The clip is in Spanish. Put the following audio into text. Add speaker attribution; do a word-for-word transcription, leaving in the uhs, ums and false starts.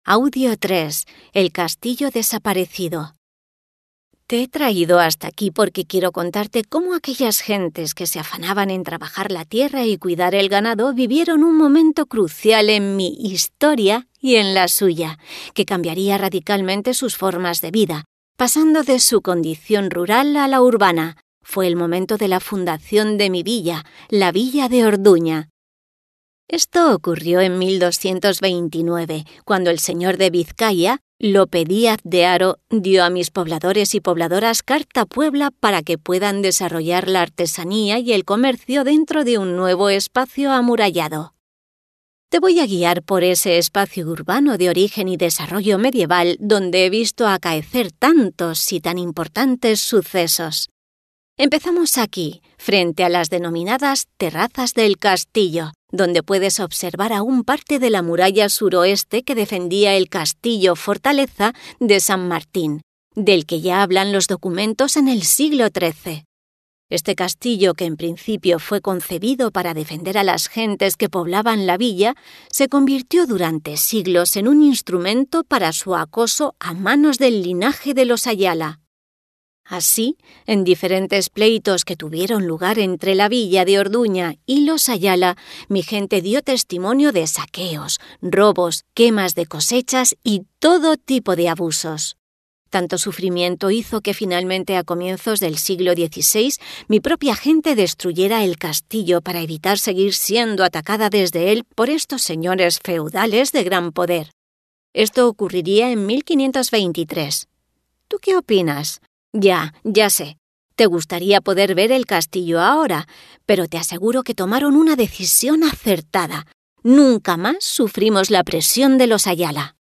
Speaker 1: Audio tres. El castillo desaparecido. Te he traído hasta aquí porque quiero contarte cómo aquellas gentes que se afanaban en trabajar la tierra y cuidar el ganado vivieron un momento crucial en mi historia y en la suya, que cambiaría radicalmente sus formas de vida, pasando de su condición rural a la urbana. Fue el momento de la fundación de mi villa, la villa de Orduña. Esto ocurrió en mil doscientos veintinueve, cuando el señor de Vizcaya, Lope Díaz de Haro, dio a mis pobladores y pobladoras carta Puebla para que puedan desarrollar la artesanía y el comercio dentro de un nuevo espacio amurallado. Te voy a guiar por ese espacio urbano de origen y desarrollo medieval donde he visto acaecer tantos y tan importantes sucesos. Empezamos aquí, frente a las denominadas terrazas del castillo, donde puedes observar aún parte de la muralla suroeste que defendía el castillo-fortaleza de San Martín, del que ya hablan los documentos en el siglo trece. Este castillo, que en principio fue concebido para defender a las gentes que poblaban la villa, se convirtió durante siglos en un instrumento para su acoso a manos del linaje de los Ayala. Así, en diferentes pleitos que tuvieron lugar entre la villa de Orduña y los Ayala, mi gente dio testimonio de saqueos, robos, quemas de cosechas y todo tipo de abusos. Tanto sufrimiento hizo que finalmente a comienzos del siglo dieciséis mi propia gente destruyera el castillo para evitar seguir siendo atacada desde él por estos señores feudales de gran poder. Esto ocurriría en mil quinientos veintitrés. ¿Tú qué opinas? Ya, ya sé. Te gustaría poder ver el castillo ahora, pero te aseguro que tomaron una decisión acertada. Nunca más sufrimos la presión de los Ayala.